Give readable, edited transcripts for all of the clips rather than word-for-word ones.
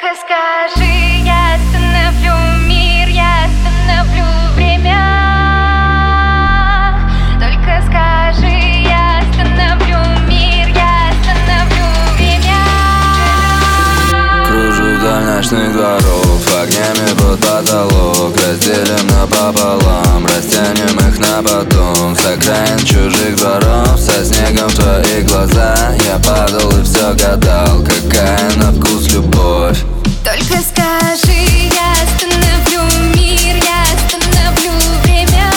Только скажи, я остановлю мир, я остановлю время. Только скажи, я остановлю мир, я остановлю время. Кружу вдоль ночных дворов, огнями под потолок. Разделим напополам, растянем их на потом. С окраин чужих дворов, со снегом в твои глаза. Я падал и все гадал, какая на вкус любовь. Только скажи, я остановлю мир, я остановлю время.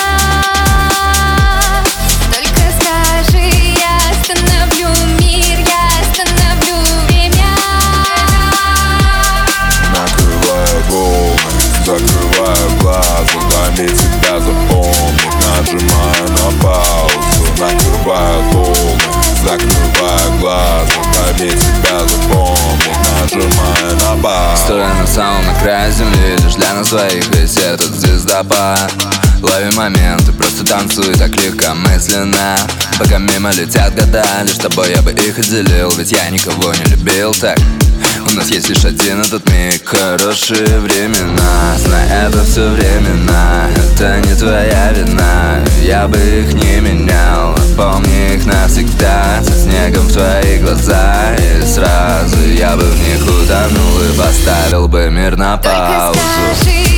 Только скажи, я остановлю мир, я остановлю время. Накрываю волны, закрываю глаза, дай мне тебя запомнить, нажимаю на паузу. Накрываю волны, закрываю глаза, дай мне тебя запомнить, нажимаю на паузу. Стоя на самом на краю земли, лишь для нас двоих, ведь этот звездопад. Лови моменты, просто танцуй так легкомысленно. Пока мимо летят года, лишь тобой я бы их отделил. Ведь я никого не любил так. У нас есть лишь один этот миг, хорошие времена. Знай, это все временно, это не твоя вина. Я бы их не менял, помни их навсегда. Со снегом в твои глаза, и сразу я бы в них утонул и поставил бы мир на паузу. Только скажи,